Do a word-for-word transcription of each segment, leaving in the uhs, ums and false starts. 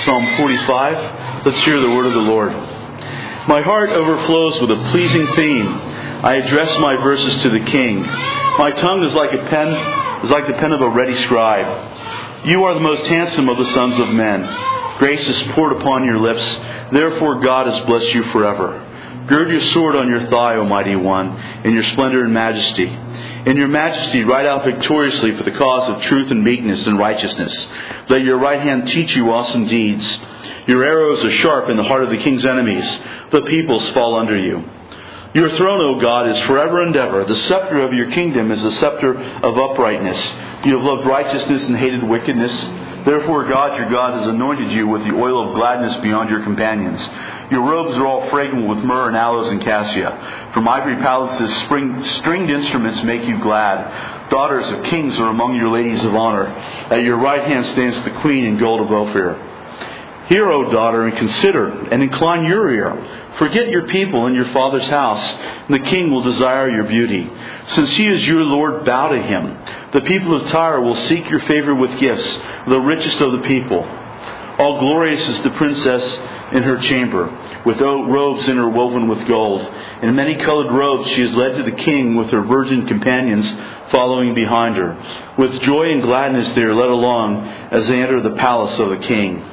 Psalm forty-five. Let's hear the word of the Lord. My heart overflows with a pleasing theme. I address my verses to the King. My tongue is like a pen, is like the pen of a ready scribe. You are the most handsome of the sons of men. Grace is poured upon your lips. Therefore God has blessed you forever. Gird your sword on your thigh, O mighty one, in your splendor and majesty. In your majesty ride out victoriously for the cause of truth and meekness and righteousness. Let your right hand teach you awesome deeds. Your arrows are sharp in the heart of the king's enemies. The peoples fall under you. Your throne, O God, is forever and ever. The scepter of your kingdom is a scepter of uprightness. You have loved righteousness and hated wickedness. Therefore God, your God, has anointed you with the oil of gladness beyond your companions. Your robes are all fragrant with myrrh and aloes and cassia. From ivory palaces, spring, stringed instruments make you glad. Daughters of kings are among your ladies of honor. At your right hand stands the queen in gold of Ophir. Hear, O daughter, and consider, and incline your ear. Forget your people and your father's house, and the king will desire your beauty. Since he is your Lord, bow to him. The people of Tyre will seek your favor with gifts, the richest of the people. All glorious is the princess in her chamber, with robes interwoven with gold. In many-colored robes she is led to the king with her virgin companions following behind her. With joy and gladness they are led along as they enter the palace of the king.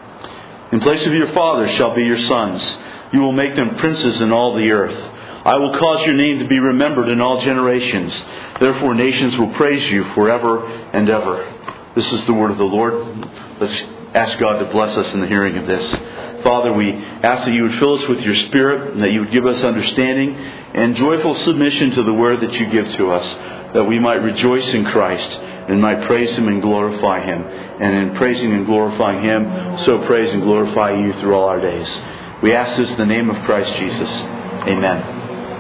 In place of your fathers shall be your sons. You will make them princes in all the earth. I will cause your name to be remembered in all generations. Therefore nations will praise you forever and ever. This is the word of the Lord. Let's ask God to bless us in the hearing of this. Father, we ask that you would fill us with your Spirit, and that you would give us understanding and joyful submission to the word that you give to us, that we might rejoice in Christ and might praise him and glorify him. And in praising and glorifying him, so praise and glorify you through all our days. We ask this in the name of Christ Jesus. Amen.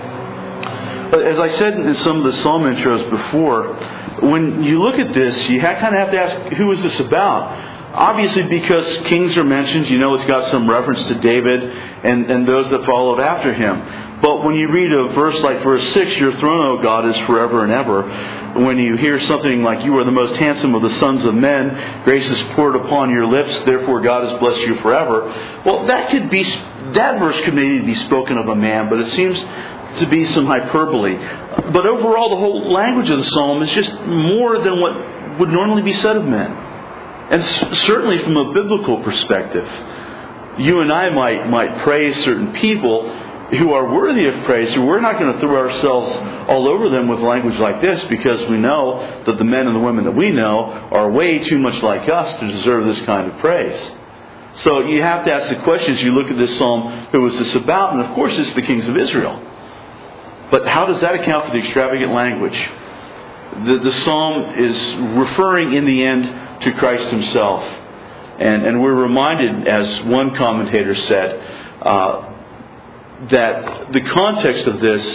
But as I said in some of the psalm intros before, when you look at this, you kind of have to ask, who is this about? Obviously, because kings are mentioned, you know it's got some reference to David and, and those that followed after him. But when you read a verse like verse six, your throne, O God, is forever and ever. When you hear something like, you are the most handsome of the sons of men, grace is poured upon your lips, therefore God has blessed you forever. Well, that could be, that verse could maybe be spoken of a man, but it seems to be some hyperbole. But overall, the whole language of the psalm is just more than what would normally be said of men. And certainly from a biblical perspective, you and I might might praise certain people who are worthy of praise. So we're not going to throw ourselves all over them with language like this, because we know that the men and the women that we know are way too much like us to deserve this kind of praise. So you have to ask the question as you look at this psalm, who is this about? And of course it's the kings of Israel. But how does that account for the extravagant language? The, the psalm is referring in the end to Christ himself. And, and we're reminded, as one commentator said, uh, that the context of this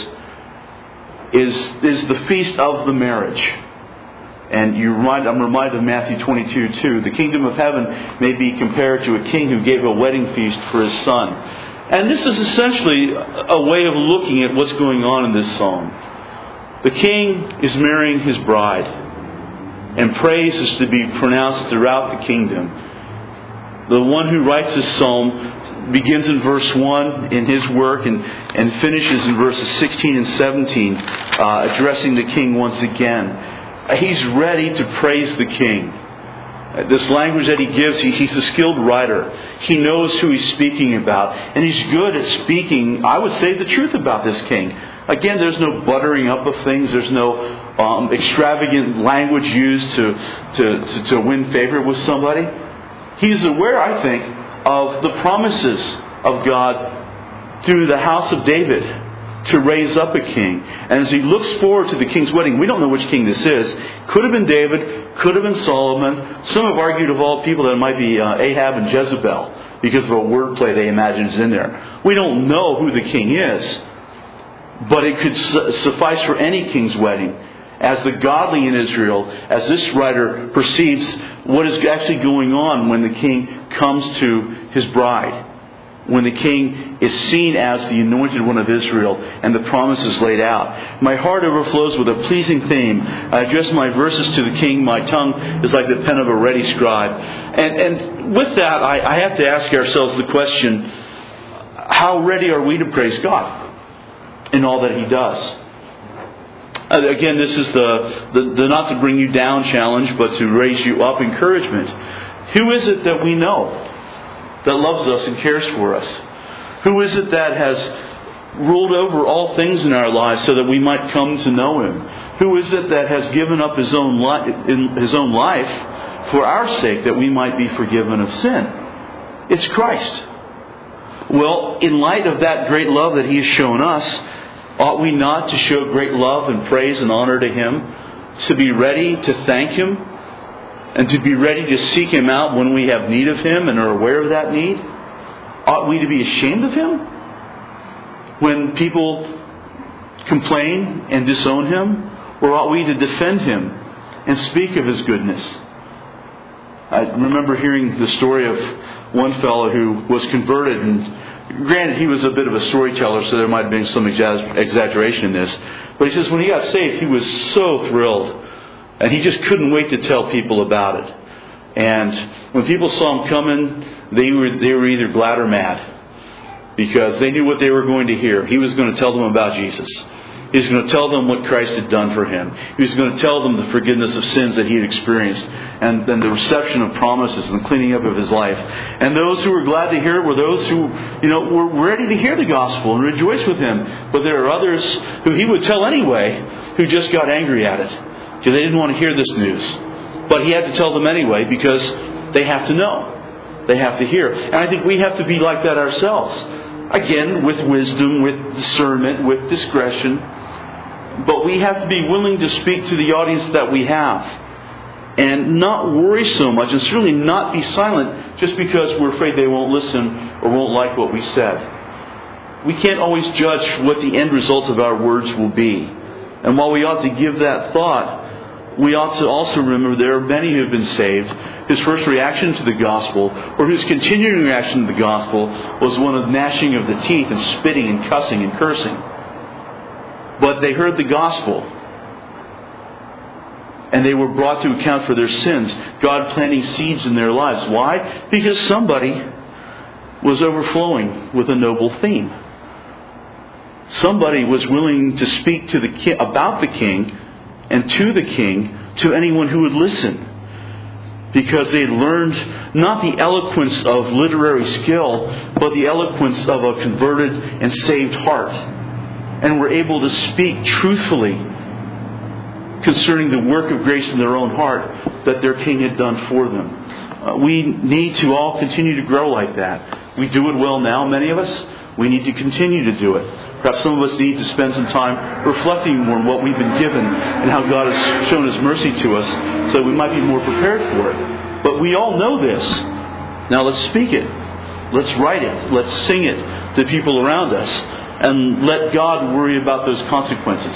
is is the feast of the marriage. And you remind, I'm reminded of Matthew twenty-two two. The kingdom of heaven may be compared to a king who gave a wedding feast for his son. And this is essentially a way of looking at what's going on in this psalm. The king is marrying his bride, and praise is to be pronounced throughout the kingdom. The one who writes this psalm begins in verse one in his work and, and finishes in verses sixteen and seventeen, uh, addressing the king once again. He's ready to praise the king. This language that he gives, he, he's a skilled writer. He knows who he's speaking about. And he's good at speaking, I would say, the truth about this king. Again, there's no buttering up of things. There's no um, extravagant language used to, to, to, to win favor with somebody. He's aware, I think, of the promises of God through the house of David to raise up a king. And as he looks forward to the king's wedding, we don't know which king this is. Could have been David, could have been Solomon. Some have argued of all people that it might be uh, Ahab and Jezebel, because of a wordplay they imagine is in there. We don't know who the king is, but it could su- suffice for any king's wedding. As the godly in Israel, as this writer perceives what is actually going on when the king comes to his bride. when the king is seen as the anointed one of Israel and the promises laid out. My heart overflows with a pleasing theme. I address my verses to the king. My tongue is like the pen of a ready scribe. And, and with that, I, I have to ask ourselves the question, how ready are we to praise God in all that He does? Uh, again, this is the, the, the not to bring you down challenge, but to raise you up encouragement. Who is it that we know that loves us and cares for us? Who is it that has ruled over all things in our lives so that we might come to know Him? Who is it that has given up His own life, in His own life for our sake that we might be forgiven of sin? It's Christ. Well, in light of that great love that He has shown us, ought we not to show great love and praise and honor to Him? To be ready to thank Him? And to be ready to seek Him out when we have need of Him and are aware of that need? Ought we to be ashamed of Him when people complain and disown Him? Or ought we to defend Him and speak of His goodness? I remember hearing the story of one fellow who was converted, and granted he was a bit of a storyteller, so there might have been some exaggeration in this. But he says when he got saved, he was so thrilled. And he just couldn't wait to tell people about it. And when people saw him coming, they were they were either glad or mad, because they knew what they were going to hear. He was going to tell them about Jesus. He was going to tell them what Christ had done for him. He was going to tell them the forgiveness of sins that he had experienced, and then the reception of promises and the cleaning up of his life. And those who were glad to hear it were those who, you know, were ready to hear the gospel and rejoice with him. But there are others who he would tell anyway, who just got angry at it, because they didn't want to hear this news. But he had to tell them anyway, because they have to know. They have to hear. And I think we have to be like that ourselves. Again, with wisdom, with discernment, with discretion. But we have to be willing to speak to the audience that we have. And not worry so much, and certainly not be silent just because we're afraid they won't listen or won't like what we said. We can't always judge what the end results of our words will be. And while we ought to give that thought, we ought to also remember there are many who have been saved. His first reaction to the gospel, or whose continuing reaction to the gospel, was one of gnashing of the teeth and spitting and cussing and cursing. But they heard the gospel, and they were brought to account for their sins, God planting seeds in their lives. Why? Because somebody was overflowing with a noble theme. Somebody was willing to speak to the king, about the king and to the king, to anyone who would listen. Because they had learned not the eloquence of literary skill, but the eloquence of a converted and saved heart. And were able to speak truthfully concerning the work of grace in their own heart that their king had done for them. Uh, we need to all continue to grow like that. We do it well now, many of us. We need to continue to do it. Perhaps some of us need to spend some time reflecting more on what we've been given and how God has shown His mercy to us, so we might be more prepared for it. But we all know this. Now let's speak it. Let's write it. Let's sing it to people around us. And let God worry about those consequences.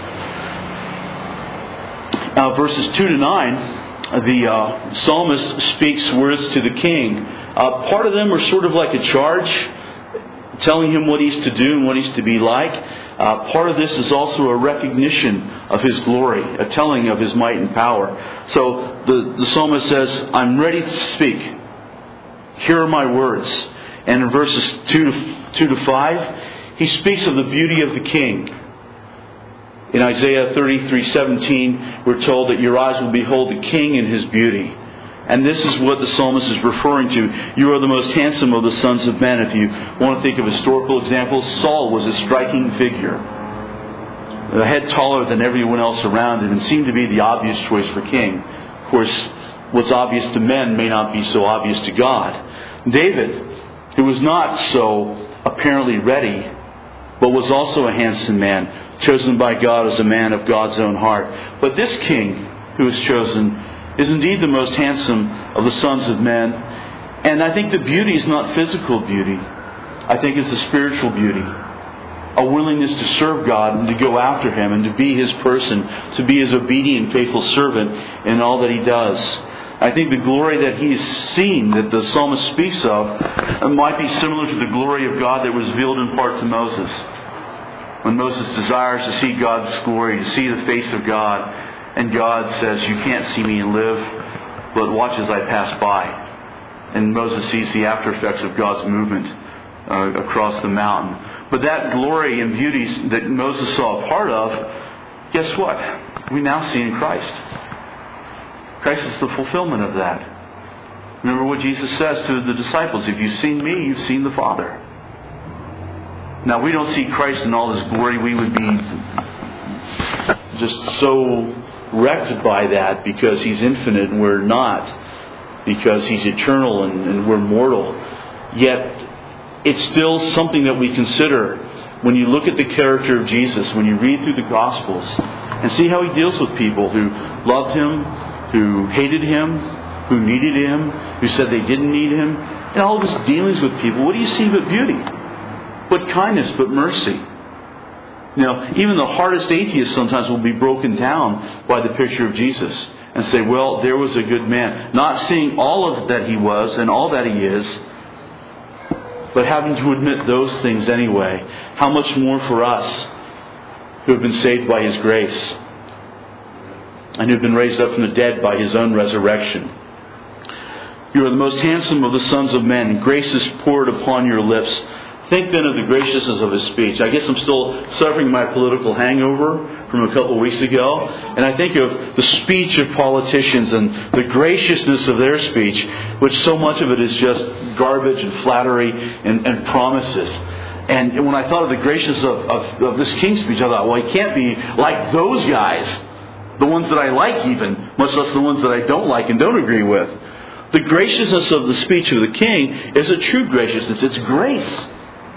Now, verses two to nine, the uh, psalmist speaks words to the king. Uh, part of them are sort of like a charge, telling him what he's to do and what he's to be like. Uh, part of this is also a recognition of His glory, a telling of His might and power. So the, the psalmist says, I'm ready to speak. Here are my words. And in verses two to, two to five, he speaks of the beauty of the king. In Isaiah thirty-three seventeen, we're told that your eyes will behold the king in his beauty. And this is what the psalmist is referring to. You are the most handsome of the sons of men. If you want to think of historical examples, Saul was a striking figure. A head taller than everyone else around him, and seemed to be the obvious choice for king. Of course, what's obvious to men may not be so obvious to God. David, who was not so apparently ready, but was also a handsome man, chosen by God as a man of God's own heart. But this king who is chosen is indeed the most handsome of the sons of men. And I think the beauty is not physical beauty. I think it's a spiritual beauty. A willingness to serve God and to go after Him and to be His person, to be His obedient, faithful servant in all that He does. Uh, I think the glory that he's seen, that the psalmist speaks of, might be similar to the glory of God that was revealed in part to Moses. When Moses desires to see God's glory, to see the face of God, and God says, you can't see me and live, but watch as I pass by. And Moses sees the after effects of God's movement uh, across the mountain. But that glory and beauty that Moses saw a part of, guess what? We now see in Christ. Christ is the fulfillment of that. Remember what Jesus says to the disciples, if you've seen me, you've seen the Father. Now, we don't see Christ in all His glory. We would be just so wrecked by that because He's infinite and we're not. Because He's eternal and, and we're mortal. Yet, it's still something that we consider when you look at the character of Jesus, when you read through the Gospels, and see how He deals with people who loved Him, who hated Him, who needed Him, who said they didn't need Him, and all of His dealings with people. What do you see but beauty? But kindness, but mercy. You know, even the hardest atheists sometimes will be broken down by the picture of Jesus and say, well, there was a good man. Not seeing all of that He was and all that He is, but having to admit those things anyway. How much more for us who have been saved by His grace and who have been raised up from the dead by His own resurrection. You are the most handsome of the sons of men, and grace is poured upon your lips. Think then of the graciousness of His speech. I guess I'm still suffering my political hangover from a couple of weeks ago. And I think of the speech of politicians and the graciousness of their speech, which so much of it is just garbage and flattery and, and promises. And when I thought of the graciousness of, of, of this King's speech, I thought, well, he can't be like those guys. The ones that I like even, much less the ones that I don't like and don't agree with. The graciousness of the speech of the King is a true graciousness. It's grace.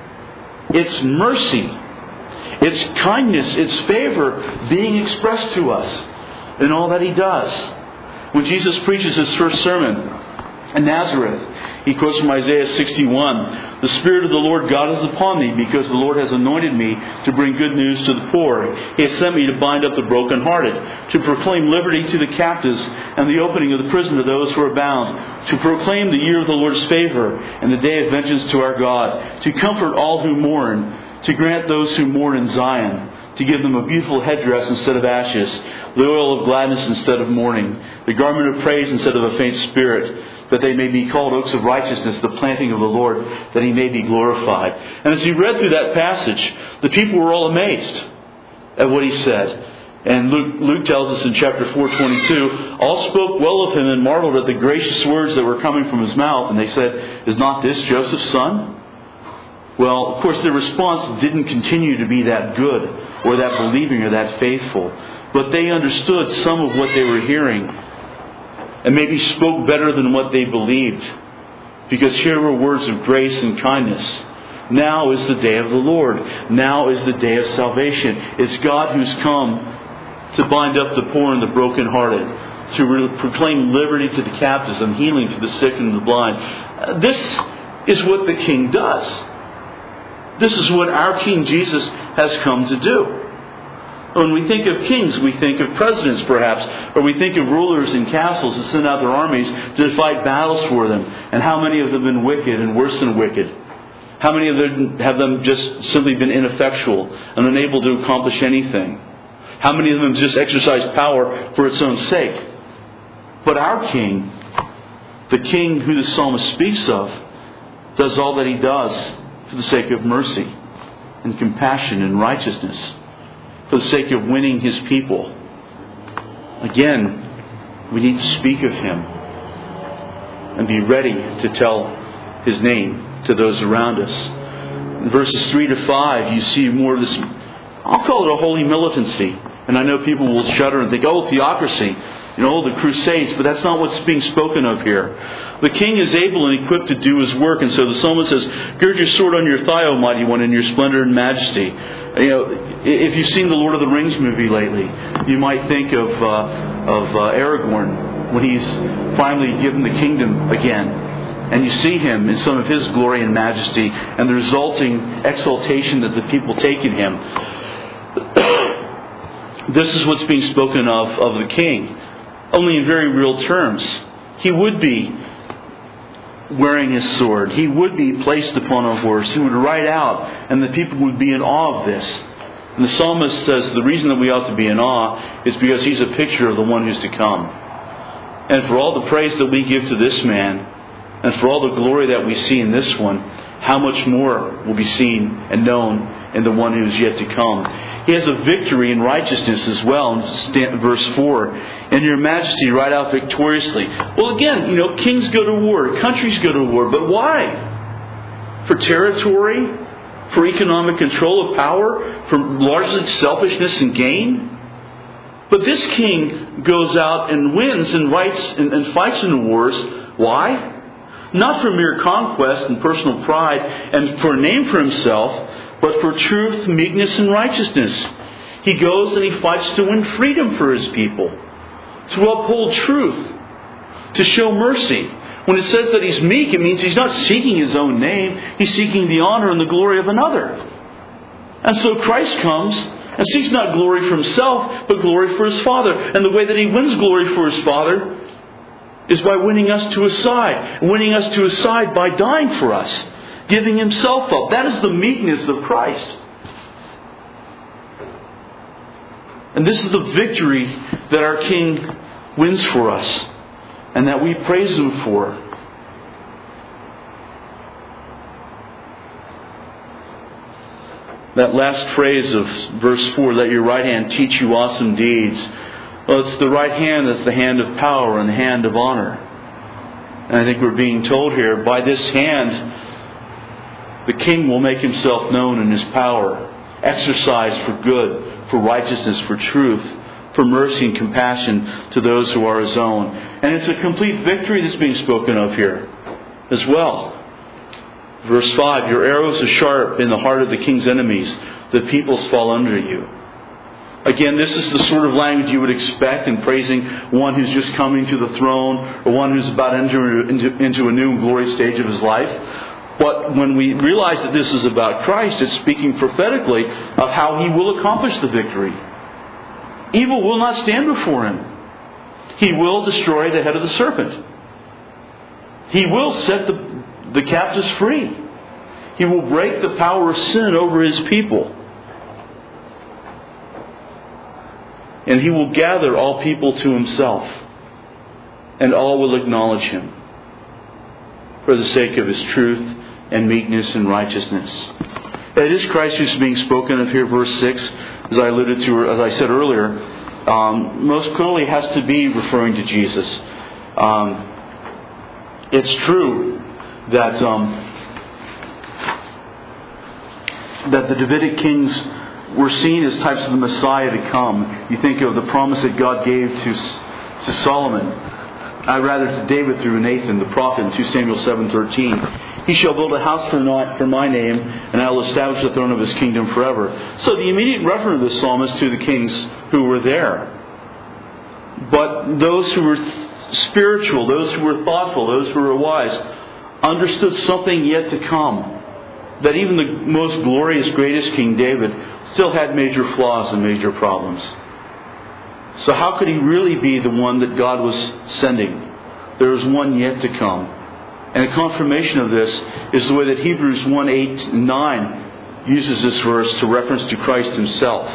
It's mercy. It's kindness. It's favor being expressed to us in all that He does. When Jesus preaches His first sermon in Nazareth, He quotes from Isaiah sixty-one, "The Spirit of the Lord God is upon me, because the Lord has anointed me to bring good news to the poor. He has sent me to bind up the brokenhearted, to proclaim liberty to the captives, and the opening of the prison to those who are bound, to proclaim the year of the Lord's favor, and the day of vengeance to our God, to comfort all who mourn, to grant those who mourn in Zion, to give them a beautiful headdress instead of ashes, the oil of gladness instead of mourning, the garment of praise instead of a faint spirit, that they may be called oaks of righteousness, the planting of the Lord, that He may be glorified." And as you read through that passage, the people were all amazed at what He said. And Luke, Luke tells us in chapter four twenty-two, all spoke well of Him and marveled at the gracious words that were coming from His mouth. And they said, "Is not this Joseph's son?" Well, of course, their response didn't continue to be that good or that believing or that faithful. But they understood some of what they were hearing and maybe spoke better than what they believed. Because here were words of grace and kindness. Now is the day of the Lord. Now is the day of salvation. It's God who's come to bind up the poor and the brokenhearted, to re- proclaim liberty to the captives and healing to the sick and the blind. Uh, this is what the King does. This is what our King Jesus has come to do. When we think of kings, we think of presidents perhaps, or we think of rulers in castles that send out their armies to fight battles for them. And how many of them have been wicked and worse than wicked? How many of them have them just simply been ineffectual and unable to accomplish anything? How many of them just exercise power for its own sake? But our King, the King who the psalmist speaks of, does all that He does for the sake of mercy and compassion and righteousness, for the sake of winning His people. Again, we need to speak of Him and be ready to tell His name to those around us. In verses three to five, you see more of this, I'll call it a holy militancy. And I know people will shudder and think, oh, theocracy, you know, the Crusades, but that's not what's being spoken of here. The King is able and equipped to do His work, and so the psalmist says, "Gird your sword on your thigh, O mighty one, in your splendor and majesty." You know, if you've seen the Lord of the Rings movie lately, you might think of uh, of uh, Aragorn when he's finally given the kingdom again, and you see him in some of his glory and majesty, and the resulting exaltation that the people take in him. This is what's being spoken of of the King, only in very real terms. He would be wearing his sword. He would be placed upon a horse. He would ride out, and the people would be in awe of this. And the psalmist says the reason that we ought to be in awe is because he's a picture of the one who's to come. And for all the praise that we give to this man, and for all the glory that we see in this one, how much more will be seen and known in the one who is yet to come. He has a victory in righteousness as well in verse four. "And your majesty ride out victoriously." Well, again, you know, kings go to war, countries go to war, but why? For territory? For economic control of power? For largely selfishness and gain? But this king goes out and wins and, fights and, and fights in the wars. Why? Not for mere conquest and personal pride and for a name for himself, but for truth, meekness, and righteousness. He goes and he fights to win freedom for his people, to uphold truth, to show mercy. When it says that he's meek, it means he's not seeking his own name. He's seeking the honor and the glory of another. And so Christ comes and seeks not glory for himself, but glory for his Father. And the way that he wins glory for his Father is by winning us to his side. Winning us to his side by dying for us. Giving himself up. That is the meekness of Christ. And this is the victory that our King wins for us. And that we praise him for. That last phrase of verse four, "Let your right hand teach you awesome deeds." Well, it's the right hand that's the hand of power and the hand of honor. And I think we're being told here, by this hand, the king will make himself known in his power, exercised for good, for righteousness, for truth, for mercy and compassion to those who are his own. And it's a complete victory that's being spoken of here as well. Verse five, "Your arrows are sharp in the heart of the king's enemies. The peoples fall under you." Again, this is the sort of language you would expect in praising one who's just coming to the throne or one who's about to enter into, into a new glorious stage of his life. But when we realize that this is about Christ, it's speaking prophetically of how he will accomplish the victory. Evil will not stand before him. He will destroy the head of the serpent. He will set the, the captives free. He will break the power of sin over his people. And he will gather all people to himself. And all will acknowledge him for the sake of his truth and meekness and righteousness. It is Christ who's being spoken of here, verse six, as I alluded to, as I said earlier, um, most clearly has to be referring to Jesus. Um, it's true that um, that the Davidic kings were seen as types of the Messiah to come. You think of the promise that God gave to to Solomon, I rather to David through Nathan the prophet in Second Samuel seven thirteen. "He shall build a house for my, for my name, and I will establish the throne of his kingdom forever." So the immediate reference of the psalmist to the kings who were there. But those who were spiritual, those who were thoughtful, those who were wise, understood something yet to come. That even the most glorious, greatest King David still had major flaws and major problems. So how could he really be the one that God was sending? There was one yet to come. And a confirmation of this is the way that Hebrews one, eight, and nine uses this verse to reference to Christ himself.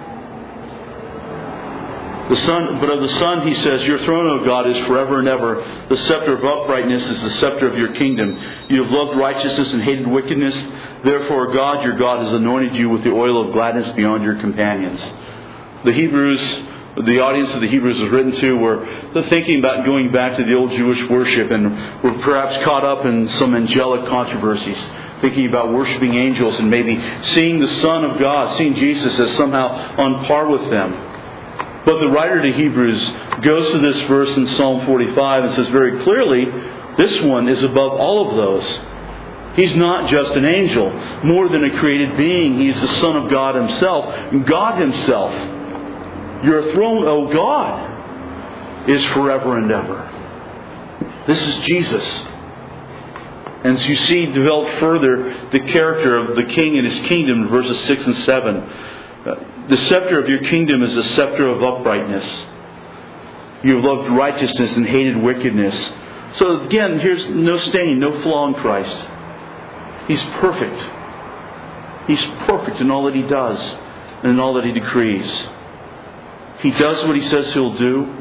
The Son, but of the Son he says, "Your throne, O God, is forever and ever. The scepter of uprightness is the scepter of your kingdom. You have loved righteousness and hated wickedness. Therefore God, your God, has anointed you with the oil of gladness beyond your companions." The Hebrews, the audience of the Hebrews was written to, were thinking about going back to the old Jewish worship and were perhaps caught up in some angelic controversies, thinking about worshiping angels and maybe seeing the Son of God, seeing Jesus as somehow on par with them. But the writer to Hebrews goes to this verse in Psalm forty-five and says very clearly, this one is above all of those. He's not just an angel, more than a created being. He's the Son of God himself, God himself. Your throne, O God, is forever and ever. This is Jesus. And so you see developed further the character of the King and his kingdom in verses six and seven. The scepter of your kingdom is a scepter of uprightness. You have loved righteousness and hated wickedness. So again, here's no stain, no flaw in Christ. He's perfect. He's perfect in all that He does and in all that He decrees. He does what He says He'll do.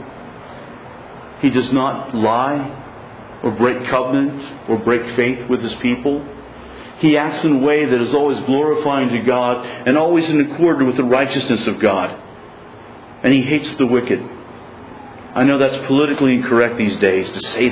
He does not lie or break covenant or break faith with His people. He acts in a way that is always glorifying to God and always in accord with the righteousness of God. And He hates the wicked. I know that's politically incorrect these days to say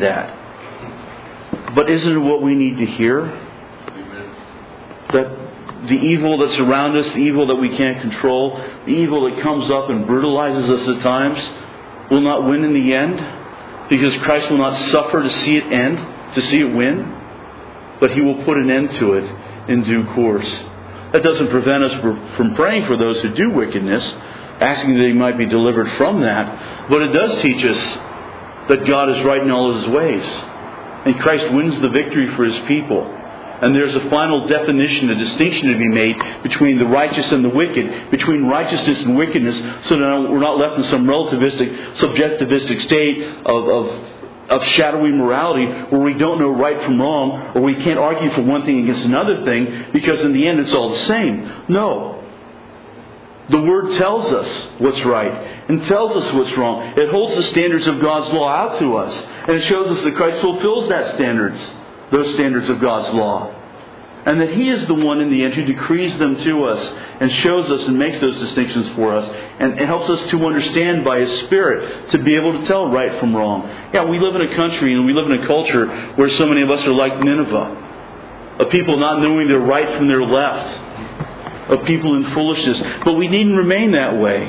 that. But isn't it what we need to hear? Amen. That the evil that's around us, the evil that we can't control, the evil that comes up and brutalizes us at times, will not win in the end, because Christ will not suffer to see it end, to see it win, but He will put an end to it in due course. That doesn't prevent us from praying for those who do wickedness, asking that He might be delivered from that, but it does teach us that God is right in all of His ways, and Christ wins the victory for His people. And there's a final definition, a distinction to be made between the righteous and the wicked, between righteousness and wickedness, so that we're not left in some relativistic, subjectivistic state of, of, of shadowy morality where we don't know right from wrong, or we can't argue for one thing against another thing, because in the end it's all the same. No. The Word tells us what's right and tells us what's wrong. It holds the standards of God's law out to us, and it shows us that Christ fulfills that standards. Those standards of God's law. And that He is the one in the end who decrees them to us and shows us and makes those distinctions for us and, and helps us to understand by His Spirit to be able to tell right from wrong. Yeah, we live in a country and we live in a culture where so many of us are like Nineveh. Of people not knowing their right from their left. Of people in foolishness. But we needn't remain that way.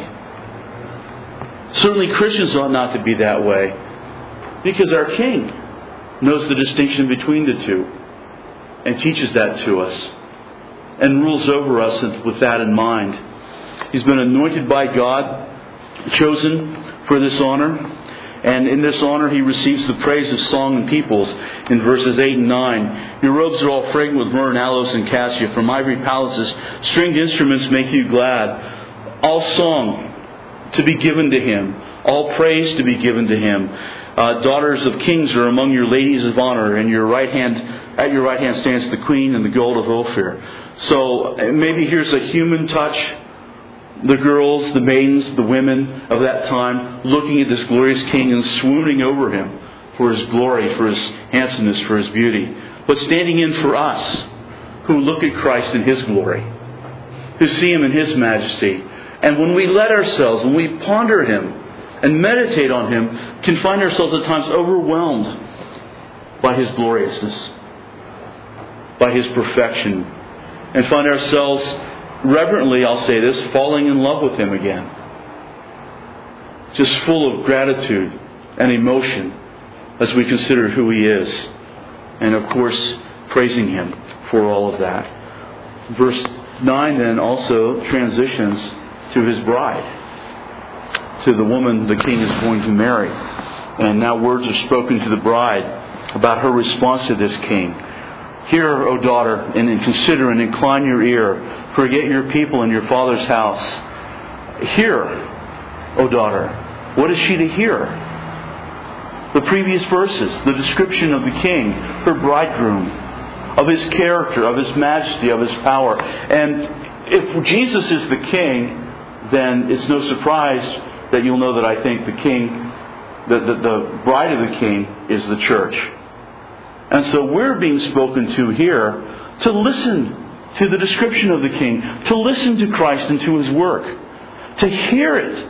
Certainly Christians ought not to be that way. Because our King knows the distinction between the two and teaches that to us and rules over us with that in mind. He's been anointed by God, chosen for this honor, and in this honor He receives the praise of song and peoples in verses eight and nine. Your robes are all fragrant with myrrh and aloes and cassia. From ivory palaces, stringed instruments make you glad. All song to be given to Him, all praise to be given to Him. Uh, daughters of kings are among your ladies of honor, and your right hand, at your right hand stands the queen and the gold of Ophir. So maybe here's a human touch. The girls, the maidens, the women of that time looking at this glorious King and swooning over Him for His glory, for His handsomeness, for His beauty. But standing in for us who look at Christ in His glory, who see Him in His majesty. And when we let ourselves, when we ponder Him, and meditate on Him, can find ourselves at times overwhelmed by His gloriousness, by His perfection, and find ourselves reverently, I'll say this, falling in love with Him again. Just full of gratitude and emotion as we consider who He is. And of course, praising Him for all of that. Verse nine then also transitions to His bride, to the woman the King is going to marry. And now words are spoken to the bride about her response to this King. Hear, O daughter, and, and consider and incline your ear. Forget your people and your father's house. Hear, O daughter. What is she to hear? The previous verses, the description of the King, her bridegroom, of His character, of His majesty, of His power. And if Jesus is the King, then it's no surprise that you'll know that I think the King, the, the, the bride of the King is the church. And so we're being spoken to here to listen to the description of the King, to listen to Christ and to His work, to hear it,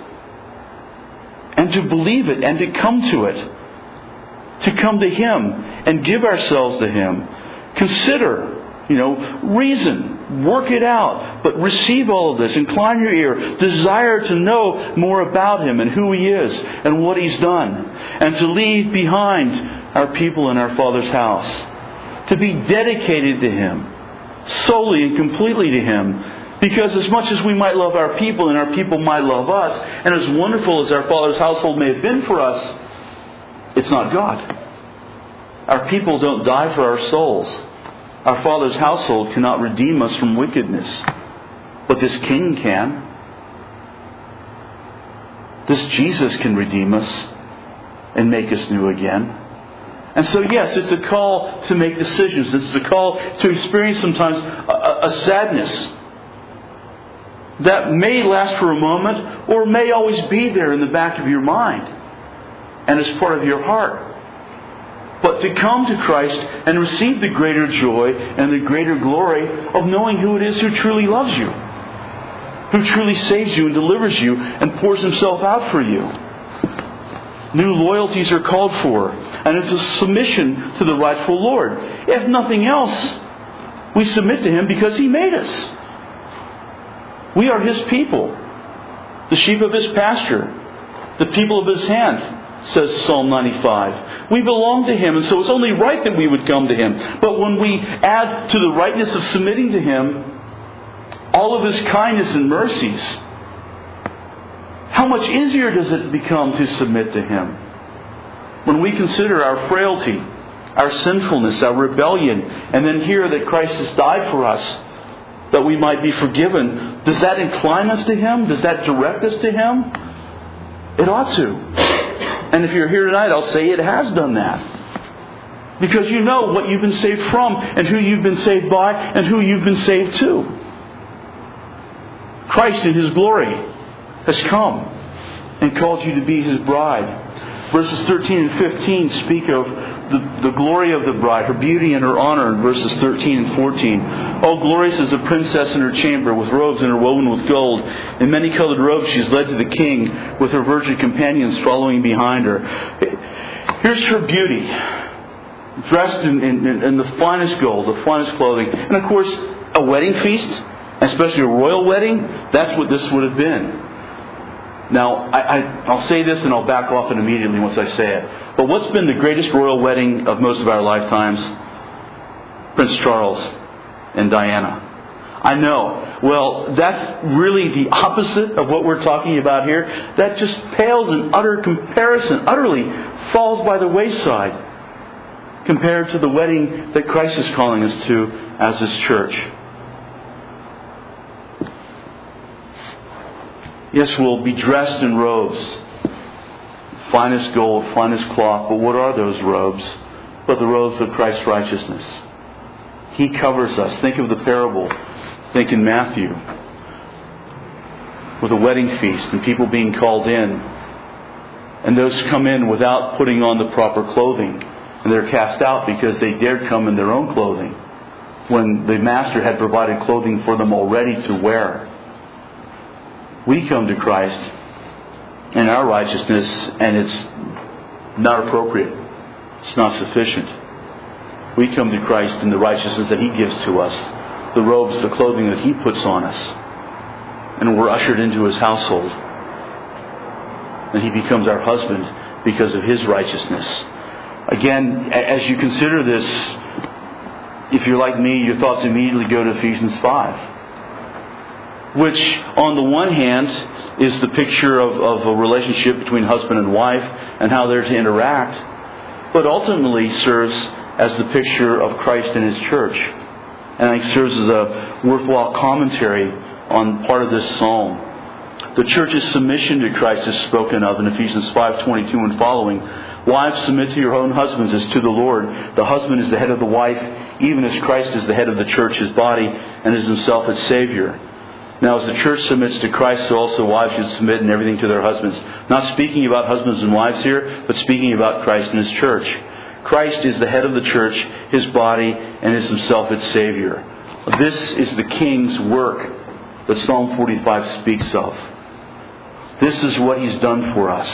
and to believe it, and to come to it, to come to Him and give ourselves to Him. Consider, you know, reason, work it out, but receive all of this. Incline your ear. Desire to know more about Him and who He is and what He's done. And to leave behind our people in our Father's house. To be dedicated to Him. Solely and completely to Him. Because as much as we might love our people and our people might love us, and as wonderful as our Father's household may have been for us, it's not God. Our people don't die for our souls. Our Father's household cannot redeem us from wickedness. But this King can. This Jesus can redeem us. and make us new again. And so yes, it's a call to make decisions. It's a call to experience sometimes a, a sadness that may last for a moment or may always be there in the back of your mind and as part of your heart. But to come to Christ and receive the greater joy and the greater glory of knowing who it is who truly loves you, who truly saves you and delivers you and pours Himself out for you. New loyalties are called for, and it's a submission to the rightful Lord. If nothing else, we submit to Him because He made us. We are His people, the sheep of His pasture, the people of His hand, says Psalm ninety-five. We belong to Him, and so it's only right that we would come to Him. But when we add to the rightness of submitting to Him all of His kindness and mercies, how much easier does it become to submit to Him? When we consider our frailty, our sinfulness, our rebellion, and then hear that Christ has died for us, that we might be forgiven, does that incline us to Him? Does that direct us to Him? It ought to. And if you're here tonight, I'll say it has done that. Because you know what you've been saved from, and who you've been saved by, and who you've been saved to. Christ in His glory has come and called you to be His bride. Verses thirteen and fifteen speak of the, the glory of the bride, her beauty and her honor in verses thirteen and fourteen. Oh, glorious is a princess in her chamber, with robes interwoven with gold. In many-colored robes she is led to the king, with her virgin companions following behind her. Here's her beauty, dressed in, in, in the finest gold, the finest clothing. And of course, a wedding feast, especially a royal wedding, that's what this would have been. Now, I, I, I'll say this and I'll back off it immediately once I say it. But what's been the greatest royal wedding of most of our lifetimes? Prince Charles and Diana. I know. Well, that's really the opposite of what we're talking about here. That just pales in utter comparison, utterly falls by the wayside compared to the wedding that Christ is calling us to as His church. Yes, we'll be dressed in robes, finest gold, finest cloth. But what are those robes? But the robes of Christ's righteousness. He covers us. Think of the parable. Think in Matthew. With a wedding feast and people being called in. And those come in without putting on the proper clothing. And they're cast out because they dared come in their own clothing, when the Master had provided clothing for them already to wear. We come to Christ in our righteousness, and it's not appropriate. It's not sufficient. We come to Christ in the righteousness that He gives to us, the robes, the clothing that He puts on us, and we're ushered into His household. And He becomes our husband because of His righteousness. Again, as you consider this, if you're like me, your thoughts immediately go to Ephesians five. Which, on the one hand, is the picture of, of a relationship between husband and wife and how they're to interact, but ultimately serves as the picture of Christ and His church. And I think serves as a worthwhile commentary on part of this psalm. The church's submission to Christ is spoken of in Ephesians five twenty-two and following. Wives, submit to your own husbands as to the Lord. The husband is the head of the wife, even as Christ is the head of the church, His body, and is Himself its Savior. Now, as the church submits to Christ, so also wives should submit in everything to their husbands. Not speaking about husbands and wives here, but speaking about Christ and His church. Christ is the head of the church, His body, and is Himself its Savior. This is the King's work that Psalm forty-five speaks of. This is what He's done for us.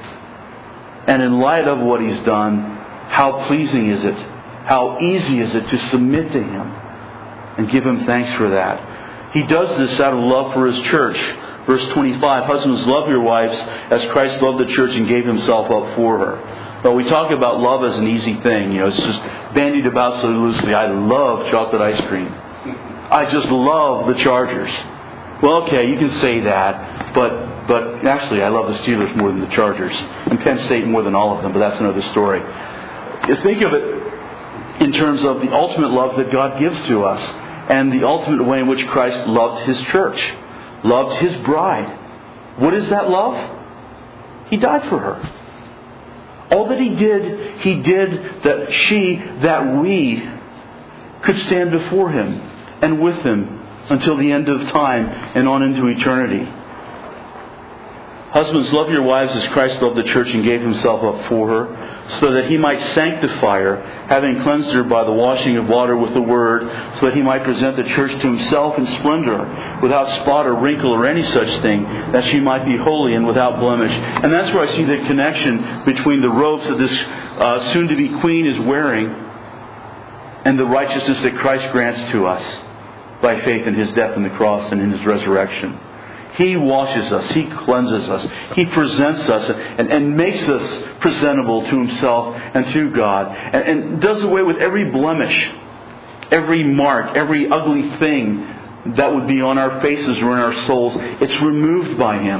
And in light of what He's done, how pleasing is it? How easy is it to submit to Him and give Him thanks for that? He does this out of love for His church. Verse twenty-five, husbands, love your wives as Christ loved the church and gave Himself up for her. But we talk about love as an easy thing. You know, it's just bandied about so loosely. I love chocolate ice cream. I just love the Chargers. Well, okay, you can say that, but but actually I love the Steelers more than the Chargers, and Penn State more than all of them, but that's another story. You think of it in terms of the ultimate love that God gives to us, and the ultimate way in which Christ loved His church, loved His bride. What is that love? He died for her. All that He did, He did that she, that we could stand before Him and with Him until the end of time and on into eternity. Husbands, love your wives as Christ loved the church and gave Himself up for her, so that He might sanctify her, having cleansed her by the washing of water with the Word, so that He might present the church to Himself in splendor, without spot or wrinkle or any such thing, that she might be holy and without blemish. And that's where I see the connection between the robes that this uh, soon-to-be queen is wearing and the righteousness that Christ grants to us by faith in His death on the cross and in His resurrection. He washes us. He cleanses us. He presents us and, and makes us presentable to Himself and to God. And, and does away with every blemish, every mark, every ugly thing that would be on our faces or in our souls. It's removed by Him.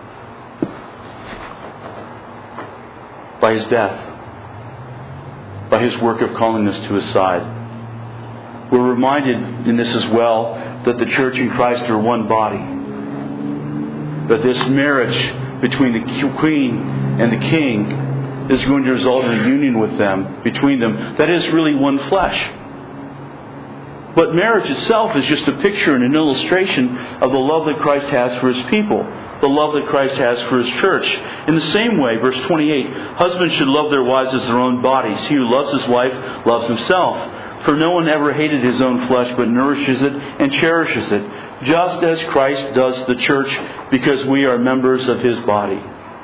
By His death. By His work of calling us to His side. We're reminded in this as well that the church and Christ are one body. That this marriage between the queen and the king is going to result in a union with them, between them, that is really one flesh. But marriage itself is just a picture and an illustration of the love that Christ has for His people, the love that Christ has for His church. In the same way, verse twenty-eight, husbands should love their wives as their own bodies. He who loves his wife loves himself. For no one ever hated his own flesh, but nourishes it and cherishes it, just as Christ does the church, because we are members of His body.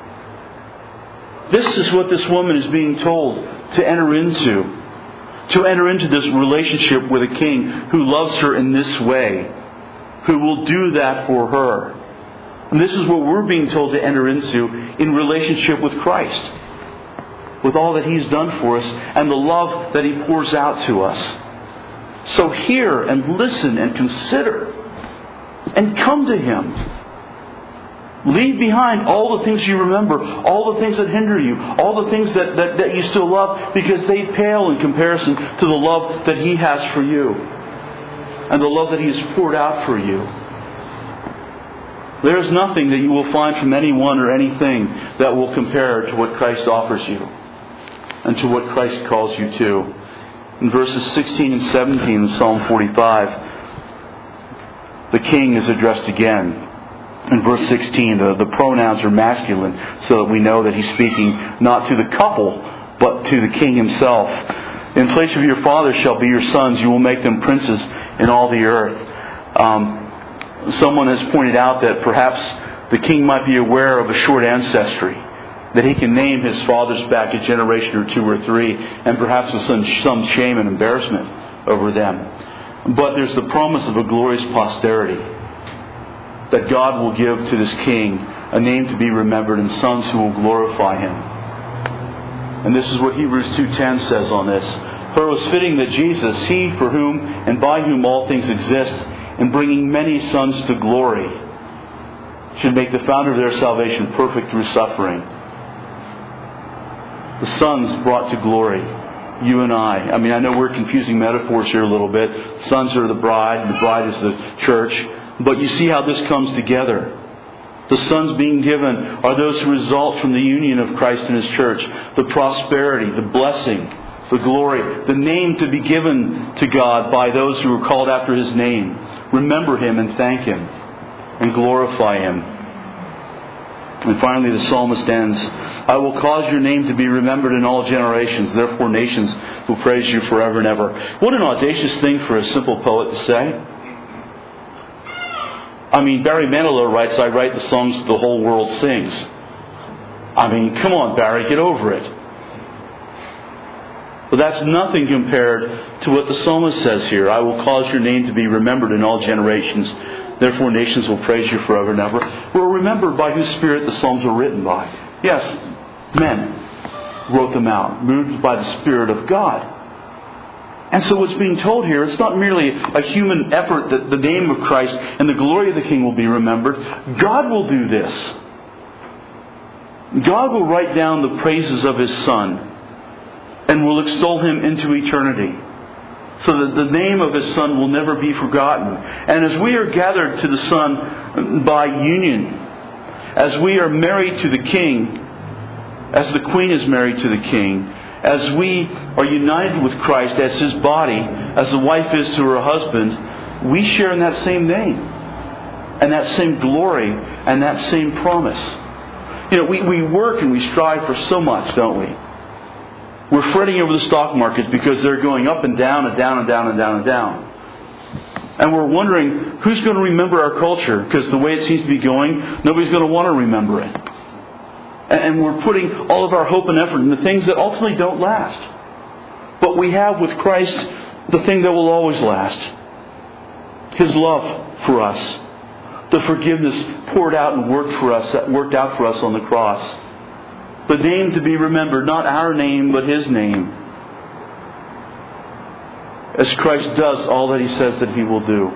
This is what this woman is being told to enter into. To enter into this relationship with a king who loves her in this way, who will do that for her. And this is what we're being told to enter into in relationship with Christ, with all that He's done for us and the love that He pours out to us. So hear and listen and consider and come to Him. Leave behind all the things you remember, all the things that hinder you, all the things that, that, that you still love, because they pale in comparison to the love that He has for you and the love that He has poured out for you. There is nothing that you will find from anyone or anything that will compare to what Christ offers you and to what Christ calls you to. In verses sixteen and seventeen of Psalm forty-five, the king is addressed again. In verse sixteen, the, the pronouns are masculine, so that we know that he's speaking not to the couple, but to the king himself. In place of your fathers shall be your sons. You will make them princes in all the earth. Um, someone has pointed out that perhaps the king might be aware of a short ancestry, that he can name his fathers back a generation or two or three, and perhaps with some, some shame and embarrassment over them. But there's the promise of a glorious posterity, that God will give to this king a name to be remembered and sons who will glorify Him. And this is what Hebrews two ten says on this. For it was fitting that Jesus, He for whom and by whom all things exist, in bringing many sons to glory, should make the founder of their salvation perfect through suffering. The sons brought to glory, you and I. I mean, I know we're confusing metaphors here a little bit. Sons are the bride, and the bride is the church. But you see how this comes together. The sons being given are those who result from the union of Christ and His church. The prosperity, the blessing, the glory, the name to be given to God by those who are called after His name. Remember Him and thank Him and glorify Him. And finally the psalmist ends, I will cause your name to be remembered in all generations. Therefore nations will praise you forever and ever. What an audacious thing for a simple poet to say. I mean, Barry Manilow writes, I write the songs the whole world sings. I mean, come on, Barry, get over it. But that's nothing compared to what the psalmist says here. I will cause your name to be remembered in all generations. Therefore nations will praise you forever and ever. We're remembered by whose spirit the psalms were written by. Yes, men wrote them out, moved by the Spirit of God. And so what's being told here, it's not merely a human effort that the name of Christ and the glory of the King will be remembered. God will do this. God will write down the praises of His Son and will extol Him into eternity, so that the name of His Son will never be forgotten. And as we are gathered to the Son by union, as we are married to the King, as the queen is married to the king, as we are united with Christ as His body, as the wife is to her husband, we share in that same name, and that same glory, and that same promise. You know, we, we work and we strive for so much, don't we? We're fretting over the stock markets because they're going up and down and down and down and down and down. And we're wondering, who's going to remember our culture? Because the way it seems to be going, nobody's going to want to remember it. And we're putting all of our hope and effort into things that ultimately don't last. But we have with Christ the thing that will always last. His love for us. The forgiveness poured out and worked for us, that worked out for us on the cross. The name to be remembered, not our name, but His name. As Christ does all that He says that He will do.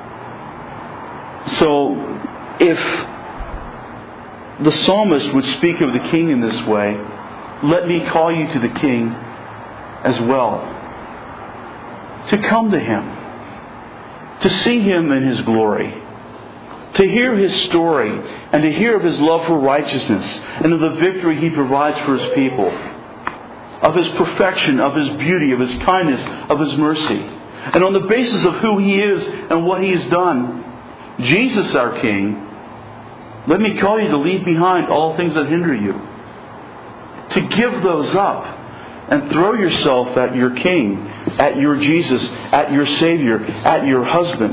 So, if the psalmist would speak of the King in this way, let me call you to the King as well. To come to Him. To see Him in His glory. To hear His story and to hear of His love for righteousness and of the victory He provides for His people. Of His perfection, of His beauty, of His kindness, of His mercy. And on the basis of who He is and what He has done, Jesus our King, let me call you to leave behind all things that hinder you. To give those up and throw yourself at your King, at your Jesus, at your Savior, at your husband.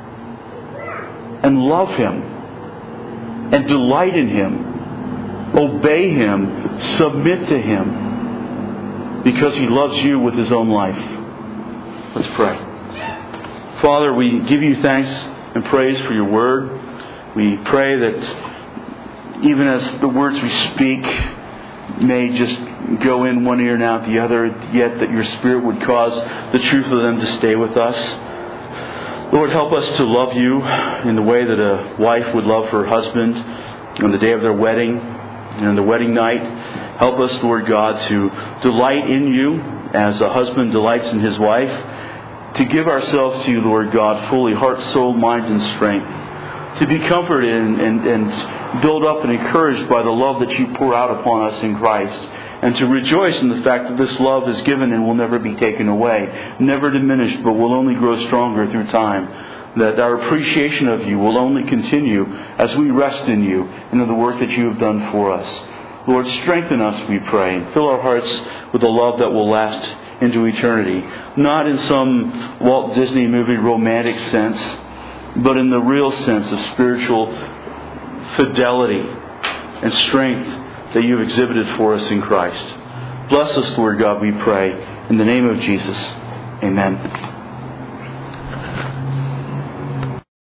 And love Him. And delight in Him. Obey Him. Submit to Him. Because He loves you with His own life. Let's pray. Father, we give you thanks and praise for your word. We pray that even as the words we speak may just go in one ear and out the other, yet that your Spirit would cause the truth of them to stay with us. Lord, help us to love you in the way that a wife would love her husband on the day of their wedding and on the wedding night. Help us, Lord God, to delight in you as a husband delights in his wife. To give ourselves to you, Lord God, fully, heart, soul, mind, and strength. To be comforted and, and, and built up and encouraged by the love that you pour out upon us in Christ. And to rejoice in the fact that this love is given and will never be taken away. Never diminished, but will only grow stronger through time. That our appreciation of you will only continue as we rest in you and in the work that you have done for us. Lord, strengthen us, we pray, and fill our hearts with a love that will last into eternity. Not in some Walt Disney movie romantic sense, but in the real sense of spiritual fidelity and strength that you've exhibited for us in Christ. Bless us, Lord God, we pray. In the name of Jesus, amen.